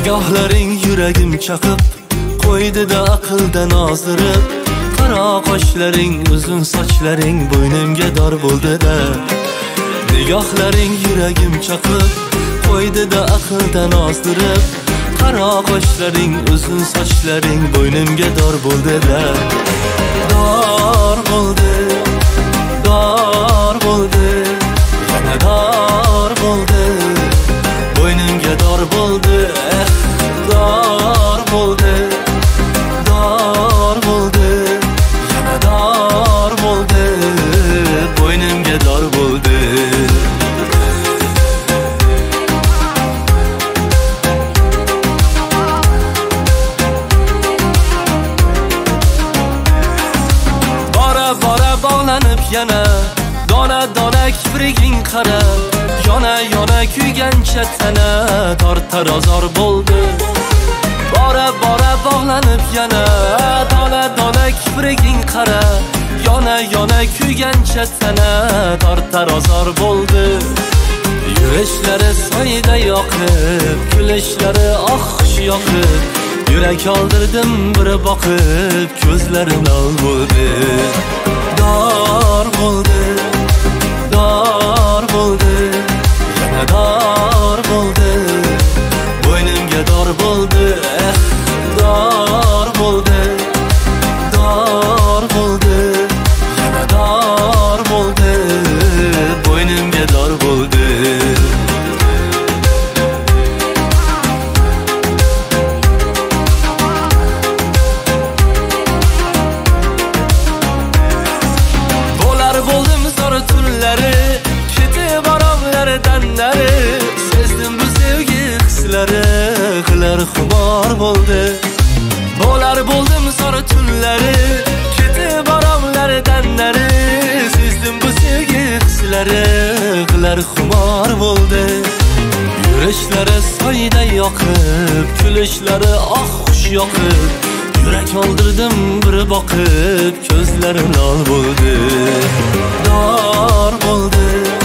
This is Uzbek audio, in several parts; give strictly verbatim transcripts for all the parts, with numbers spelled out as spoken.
Nigohlaring yuragim chaqib qo'ydi-da aqldan ozdirib. Qaro qoshlaring, uzun sochlaring bo'ynimga dor bo'ldi-da. Nigohlaring yuragim chaqib qo'ydi-da aqldan ozdirib. Qaro qoshlaring, uzun sochlaring bo'ynimga dor bo'ldi-da. Dor bo'ldi, dor bo'ldi, yana dor bo'ldi. Bo'ynimga dor bo'ldi, eh, dor bo'ldi, dor bo'ldi, yana dor bo'ldi. Bo'ynimga dor bo'ldi. Bora bora bog'lanib yana dona dona kipriging qara. Yona yona kuygancha tana tortar azor bo'ldi. Bora bora bog'lanib yana dona dona kipriging qara. Yona yona kuygancha tana tortar azor bo'ldi. Yurishlari soyda yoqib, kulishlari oxsh yoqib. Yurak oldirdim bir boqib, ko'zlarim lol bo'ldi. Dor bo'ldi, dor bo'ldi, yana dor bo'ldi. Bo'ynimga dor bo'ldi, eh, dor bo'ldi, dor bo'ldi, yana dor bo'ldi. Bo'ynimga dor bo'ldi. Bo'lar bo'ldim zor tunlari, ketib oromlardan nari. Sezdim bu sevgi hislari, qilar xumor bo'ldi. Bo'lar bo'ldim zor tunlari, ketib oromlardan nari. Sezdim bu sevgi hislari, qilar xumor bo'ldi. Yurishlari soyda yoqib, kulishlari oxsh yoqib. Yurak oldirdim bir boqib, ko'zlarim lol bo'ldi. Dor bo'ldi,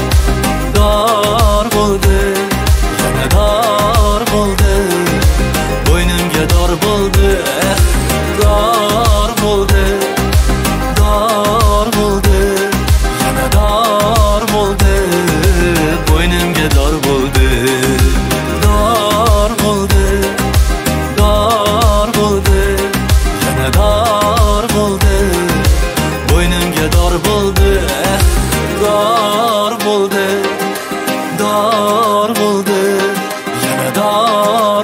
dor bo'ldi, yana dor bo'ldi. Bo'ynimga dor bo'ldi, eh, dor bo'ldi, dor bo'ldi, yana dor bo'ldi. Bo'ynimga dor bo'ldi. Dor bo'ldi, dor bo'ldi, yana dor bo'ldi. Bo'ynimga dor bo'ldi, eh, dor bo'ldi, dor bo'ldi, yana dor